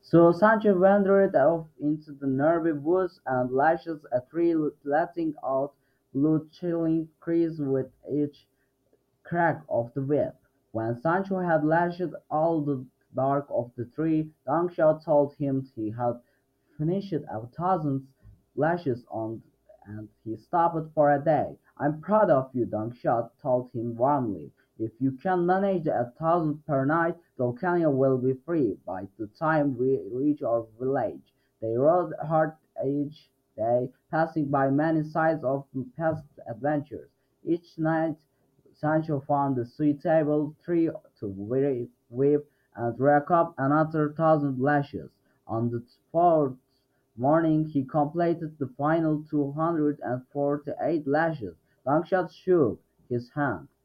So Sancho wandered off into the nearby woods and lashed a tree, letting out blood-chilling cries with each crack of the whip. When Sancho had lashed all the bark of the tree, Don Quixote told him he had finished 1,000 lashes on and he stopped for a day. I'm proud of you, Don Quixote told him warmly. If you can manage 1,000 per night, Dulcinea will be free by the time we reach our village. They rode hard each day, passing by many sites of past adventures. Each night Sancho found a suitable tree to whip and rack up another 1,000 lashes. On the fourth morning he completed the final 248 lashes. Longshot shook his hand.